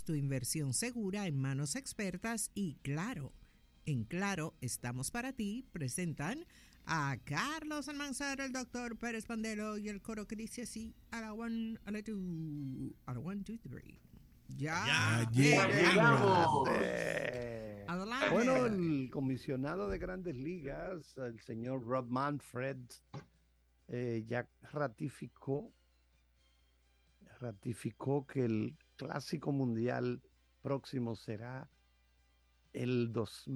Tu inversión segura en manos expertas y Claro. En Claro estamos para ti. Presentan a Carlos Almanzar, el doctor Pérez Pandelo y el coro que dice así: a la one, a la two, a la one, two, three. Ya llegamos. Adelante. Bueno, el comisionado de Grandes Ligas, el señor Rob Manfred, ya ratificó que el Clásico Mundial próximo será el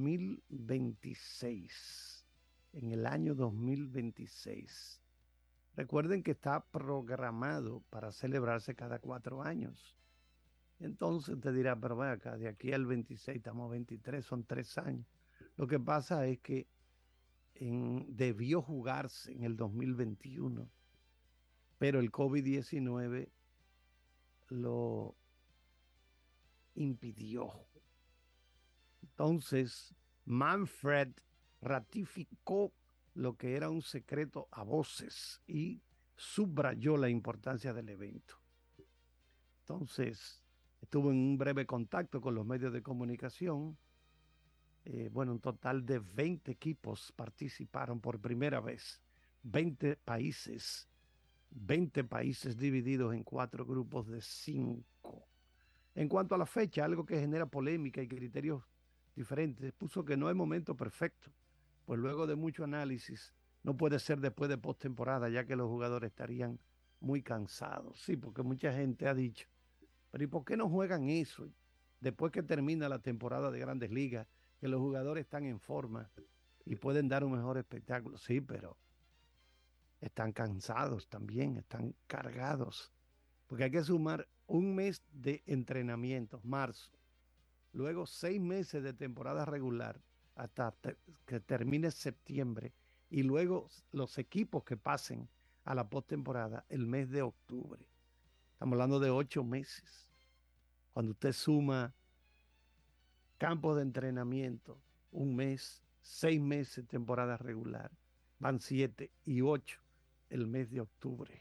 2026, en el año 2026. Recuerden que está programado para celebrarse cada 4 años. Entonces te dirá, pero ven acá, de aquí al 26 estamos 23, son 3 años. Lo que pasa es que debió jugarse en el 2021, pero el COVID-19 lo impidió. Entonces, Manfred ratificó lo que era un secreto a voces y subrayó la importancia del evento. Entonces, estuvo en un breve contacto con los medios de comunicación. Un total de 20 equipos participaron por primera vez. 20 países divididos en 4 grupos de 5. En cuanto a la fecha, algo que genera polémica y criterios diferentes, puso que no es momento perfecto, pues luego de mucho análisis no puede ser después de postemporada, ya que los jugadores estarían muy cansados. Sí, porque mucha gente ha dicho, pero ¿y por qué no juegan eso después que termina la temporada de Grandes Ligas, que los jugadores están en forma y pueden dar un mejor espectáculo? Sí, pero están cansados también, están cargados, porque hay que sumar un mes de entrenamiento, marzo, luego 6 meses de temporada regular hasta que termine septiembre, y luego los equipos que pasen a la postemporada el mes de octubre. Estamos hablando de 8 meses. Cuando usted suma campos de entrenamiento, un mes, 6 meses de temporada regular, van 7 y 8 el mes de octubre.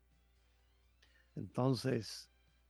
Entonces,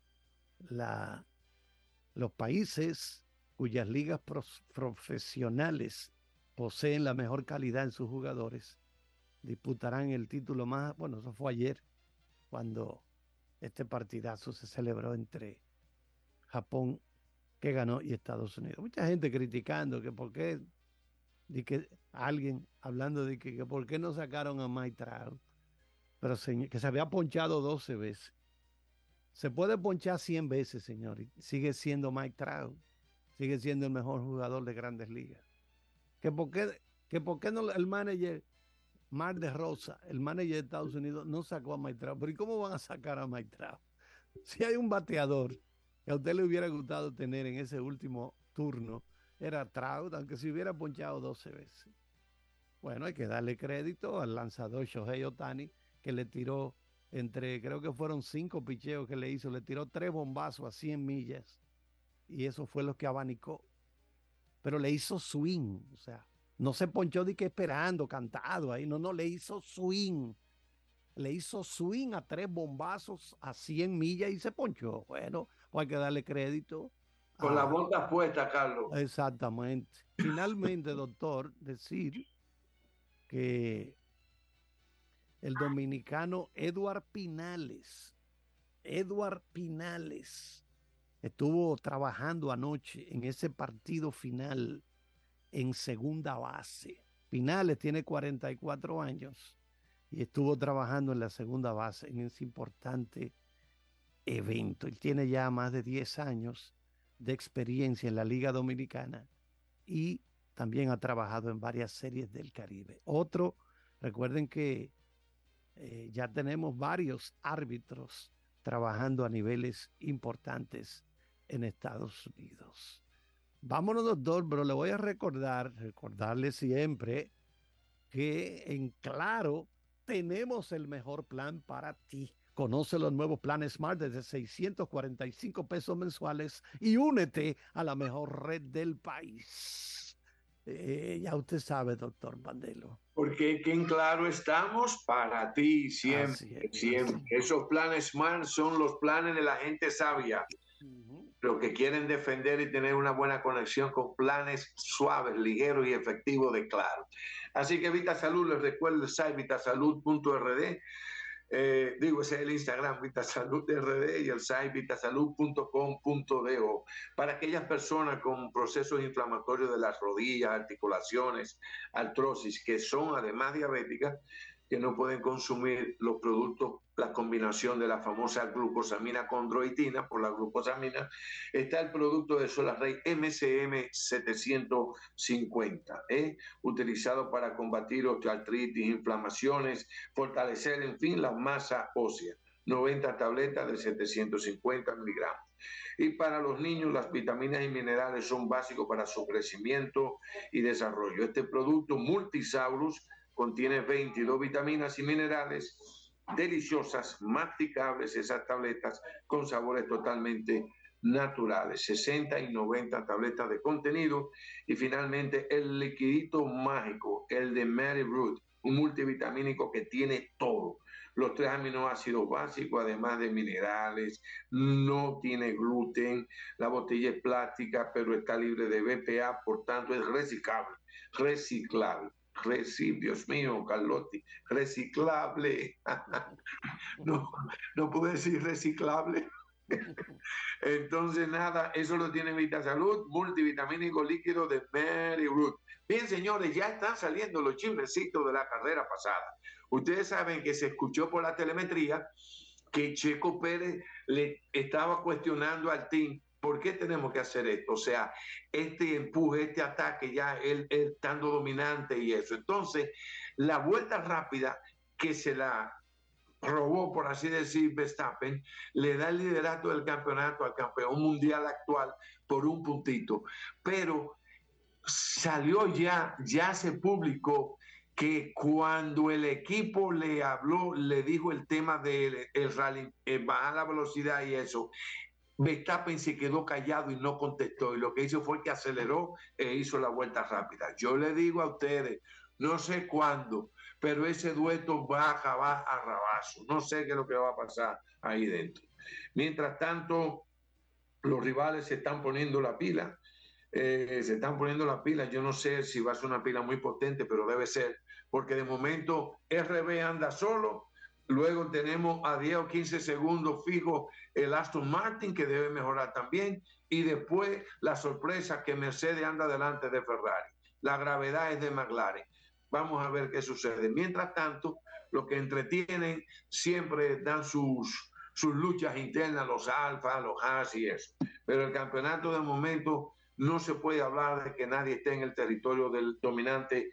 los países cuyas ligas profesionales poseen la mejor calidad en sus jugadores disputarán el título más. Bueno, eso fue ayer, cuando este partidazo se celebró entre Japón, que ganó, y Estados Unidos. Mucha gente criticando que por qué, alguien hablando de que por qué no sacaron a Mike Trout, pero que se había ponchado 12 veces. Se puede ponchar 100 veces, señor, y sigue siendo Mike Trout, sigue siendo el mejor jugador de Grandes Ligas. Que por qué no el manager Mark de Rosa, el manager de Estados Unidos, no sacó a Mike Trout. Pero ¿y cómo van a sacar a Mike Trout? Si hay un bateador que a usted le hubiera gustado tener en ese último turno, era Trout, aunque se hubiera ponchado 12 veces. Bueno, hay que darle crédito al lanzador Shohei Ohtani, que le tiró creo que fueron 5 picheos que le hizo, le tiró 3 bombazos a 100 millas, y eso fue lo que abanicó. Pero le hizo swing, o sea, no se ponchó de que esperando, cantado ahí, no, le hizo swing. Le hizo swing a 3 bombazos a 100 millas y se ponchó. Bueno, pues hay que darle crédito. Con las botas puestas, Carlos. Exactamente. Finalmente, doctor, decir que el dominicano Edward Pinales estuvo trabajando anoche en ese partido final en segunda base. Pinales tiene 44 años y estuvo trabajando en la segunda base en ese importante evento. Él tiene ya más de 10 años de experiencia en la Liga Dominicana y también ha trabajado en varias series del Caribe. Recuerden que ya tenemos varios árbitros trabajando a niveles importantes en Estados Unidos. Vámonos, doctor, pero le voy a recordarle siempre que en Claro tenemos el mejor plan para ti. Conoce los nuevos planes Smart desde 645 pesos mensuales y únete a la mejor red del país. Ya usted sabe, doctor Pandelo. Porque en Claro estamos para ti siempre, siempre. Esos planes Smart son los planes de la gente sabia. pero que quieren defender y tener una buena conexión con planes suaves, ligeros y efectivos de Claro. Así que VitaSalud, les recuerdo el site vitasalud.rd. Ese es el Instagram VitaSalud.rd y el site vitasalud.com.do para aquellas personas con procesos inflamatorios de las rodillas, articulaciones, artrosis, que son además diabéticas, que no pueden consumir los productos, la combinación de la famosa glucosamina condroitina por la glucosamina. Está el producto de Solarrey MCM 750, utilizado para combatir osteoartritis, inflamaciones, fortalecer, en fin, la masa ósea. 90 tabletas de 750 miligramos. Y para los niños, las vitaminas y minerales son básicos para su crecimiento y desarrollo. Este producto Multisaurus contiene 22 vitaminas y minerales deliciosas, masticables, esas tabletas con sabores totalmente naturales, 60 y 90 tabletas de contenido. Y finalmente el liquidito mágico, el de Mary Root, un multivitamínico que tiene todo. Los 3 aminoácidos básicos, además de minerales, no tiene gluten, la botella es plástica, pero está libre de BPA, por tanto es reciclable. Dios mío, Carlotti, reciclable. No puedo decir reciclable. Entonces, nada, eso lo tiene VitaSalud, multivitamínico líquido de Mary Root. Bien, señores, ya están saliendo los chismecitos de la carrera pasada. Ustedes saben que se escuchó por la telemetría que Checo Pérez le estaba cuestionando al team ¿por qué tenemos que hacer esto? O sea, este empuje, este ataque, ya él estando dominante y eso. Entonces, la vuelta rápida que se la robó, por así decir, Verstappen, le da el liderato del campeonato al campeón mundial actual por un puntito. Pero salió ya se publicó que cuando el equipo le habló, le dijo el tema del rally, bajar la velocidad y eso, Verstappen se quedó callado y no contestó, y lo que hizo fue que aceleró e hizo la vuelta rápida. Yo le digo a ustedes, no sé cuándo, pero ese dueto va a rabazo. No sé qué es lo que va a pasar ahí dentro. Mientras tanto, los rivales se están poniendo la pila. Yo no sé si va a ser una pila muy potente, pero debe ser, porque de momento RB anda solo. Luego tenemos a 10 o 15 segundos fijo el Aston Martin, que debe mejorar también. Y después la sorpresa que Mercedes anda delante de Ferrari. La gravedad es de McLaren. Vamos a ver qué sucede. Mientras tanto, los que entretienen siempre dan sus luchas internas, los Alfa, los Haas y eso. Pero el campeonato de momento no se puede hablar de que nadie esté en el territorio del dominante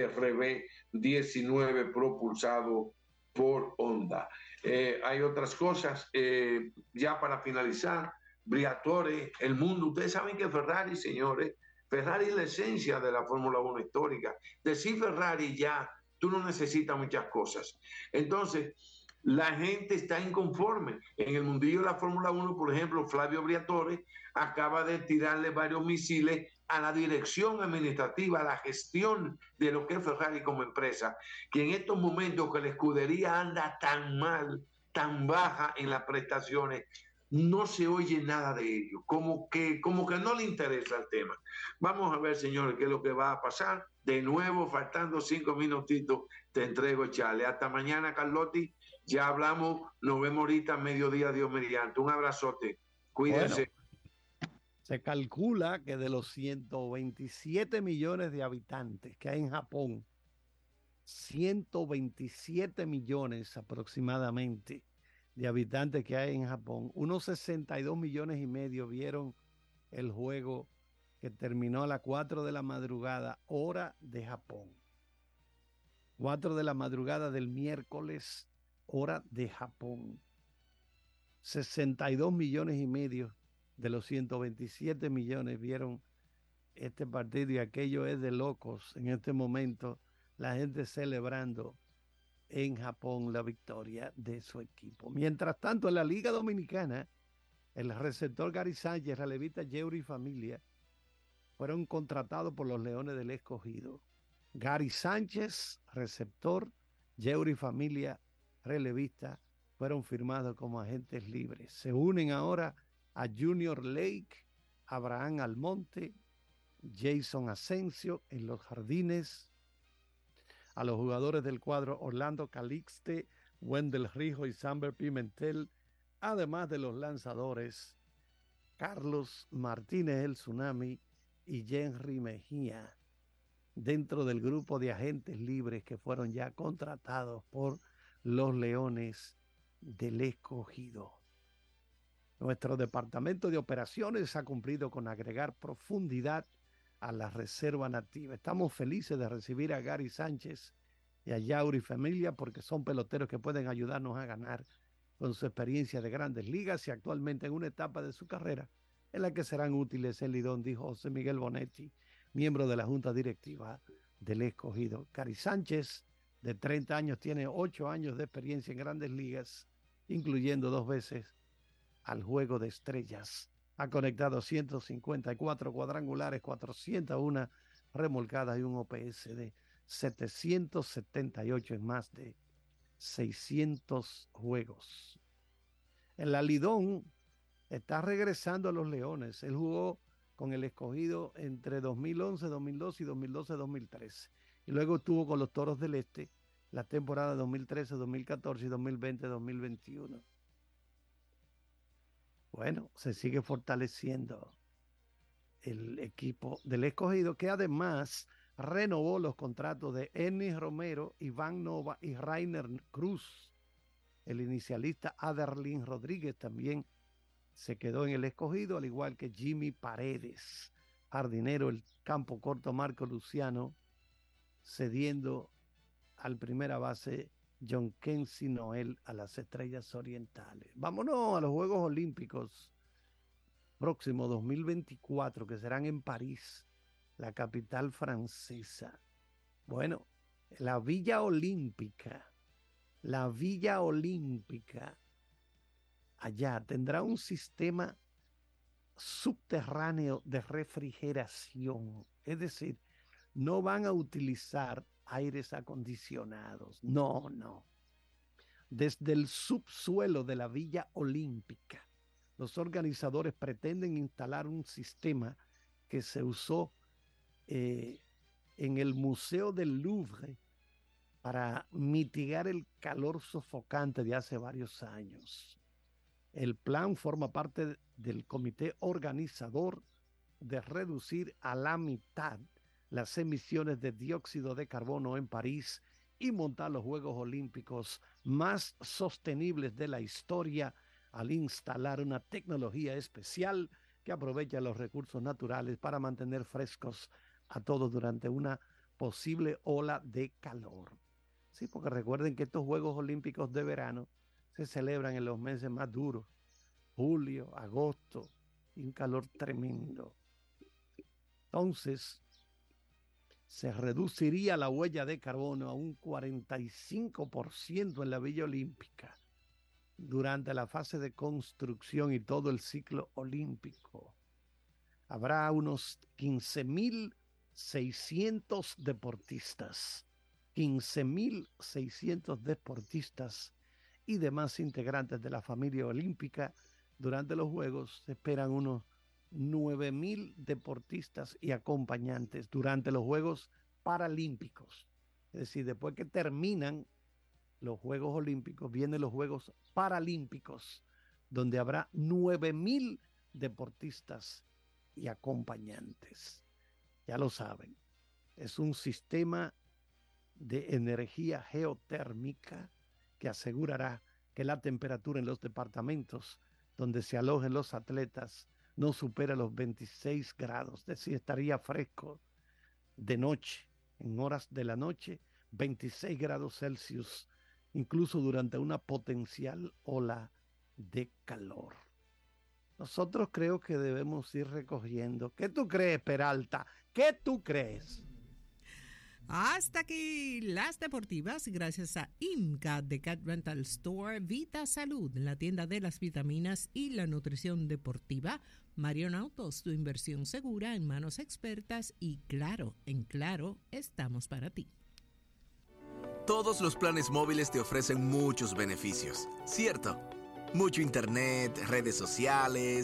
RB19 propulsado por Honda. Hay otras cosas, ya para finalizar, Briatore, el mundo. Ustedes saben que Ferrari, señores, Ferrari es la esencia de la Fórmula 1 histórica. Decir Ferrari ya, tú no necesitas muchas cosas. Entonces, la gente está inconforme. En el mundillo de la Fórmula 1, por ejemplo, Flavio Briatore acaba de tirarle varios misiles a la dirección administrativa, a la gestión de lo que es Ferrari como empresa, que en estos momentos que la escudería anda tan mal, tan baja en las prestaciones, no se oye nada de ello, como que no le interesa el tema. Vamos a ver, señores, qué es lo que va a pasar. De nuevo, faltando 5 minutitos, te entrego, Charlie. Hasta mañana, Carlotti. Ya hablamos, nos vemos ahorita a mediodía, Dios mediante. Un abrazote. Cuídense. Bueno, se calcula que de los 127 millones de habitantes que hay en Japón, 127 millones aproximadamente de habitantes que hay en Japón, unos 62 millones y medio vieron el juego que terminó a las 4 de la madrugada, hora de Japón. 4 de la madrugada del miércoles, hora de Japón. 62 millones y medio de los 127 millones vieron este partido, y aquello es de locos en este momento, la gente celebrando en Japón la victoria de su equipo. Mientras tanto, en la Liga Dominicana, el receptor Gary Sánchez, relevista Yeuri Familia, fueron contratados por los Leones del Escogido. Gary Sánchez, receptor, Yeuri Familia, relevista, fueron firmados como agentes libres. Se unen ahora a Junior Lake, Abraham Almonte, Jason Asensio en los jardines, a los jugadores del cuadro Orlando Calixte, Wendell Rijo y Samber Pimentel, además de los lanzadores Carlos Martínez el Tsunami y Henry Mejía, dentro del grupo de agentes libres que fueron ya contratados por los Leones del Escogido. Nuestro departamento de operaciones ha cumplido con agregar profundidad a la reserva nativa. Estamos felices de recibir a Gary Sánchez y a Yauri Familia porque son peloteros que pueden ayudarnos a ganar con su experiencia de grandes ligas y actualmente en una etapa de su carrera en la que serán útiles el lidón, dijo José Miguel Bonetti, miembro de la Junta Directiva del Escogido. Gary Sánchez, de 30 años, tiene 8 años de experiencia en grandes ligas, incluyendo 2 veces al Juego de Estrellas. Ha conectado 154 cuadrangulares, 401 remolcadas y un OPS de 778 en más de 600 juegos. En la Lidón está regresando a los Leones. Él jugó con el Escogido entre 2011, 2012 y 2012, 2013. Y luego estuvo con los Toros del Este la temporada 2013, 2014 y 2020, 2021. Bueno, se sigue fortaleciendo el equipo del Escogido, que además renovó los contratos de Ennis Romero, Iván Nova y Rainer Cruz. El inicialista Aderlin Rodríguez también se quedó en el Escogido, al igual que Jimmy Paredes, jardinero, el campo corto Marco Luciano, cediendo al primera base John Kensi Noel a las Estrellas Orientales. Vámonos a los Juegos Olímpicos próximo 2024, que serán en París, la capital francesa. Bueno, la Villa Olímpica allá tendrá un sistema subterráneo de refrigeración, es decir, no van a utilizar aires acondicionados, no. Desde el subsuelo de la Villa Olímpica, los organizadores pretenden instalar un sistema que se usó en el Museo del Louvre para mitigar el calor sofocante de hace varios años. El plan forma parte del comité organizador de reducir a la mitad las emisiones de dióxido de carbono en París y montar los Juegos Olímpicos más sostenibles de la historia al instalar una tecnología especial que aprovecha los recursos naturales para mantener frescos a todos durante una posible ola de calor. Sí, porque recuerden que estos Juegos Olímpicos de verano se celebran en los meses más duros, julio, agosto, y un calor tremendo. Entonces, se reduciría la huella de carbono a un 45% en la Villa Olímpica durante la fase de construcción y todo el ciclo olímpico. Habrá unos 15.600 deportistas, 15.600 deportistas y demás integrantes de la familia olímpica. Durante los Juegos se esperan unos 9.000 deportistas y acompañantes durante los Juegos Paralímpicos. Es decir, después que terminan los Juegos Olímpicos, vienen los Juegos Paralímpicos, donde habrá 9.000 deportistas y acompañantes. Ya lo saben, es un sistema de energía geotérmica que asegurará que la temperatura en los departamentos donde se alojen los atletas no supera los 26 grados, es decir, estaría fresco de noche, en horas de la noche, 26 grados Celsius, incluso durante una potencial ola de calor. Nosotros creo que debemos ir recogiendo. ¿Qué tú crees, Peralta? ¿Qué tú crees? Hasta aquí las deportivas, gracias a IMCA de Cat Rental Store, Vita Salud, la tienda de las vitaminas y la nutrición deportiva, Marion Autos, tu inversión segura en manos expertas y Claro, en Claro estamos para ti. Todos los planes móviles te ofrecen muchos beneficios, ¿cierto? Mucho internet, redes sociales,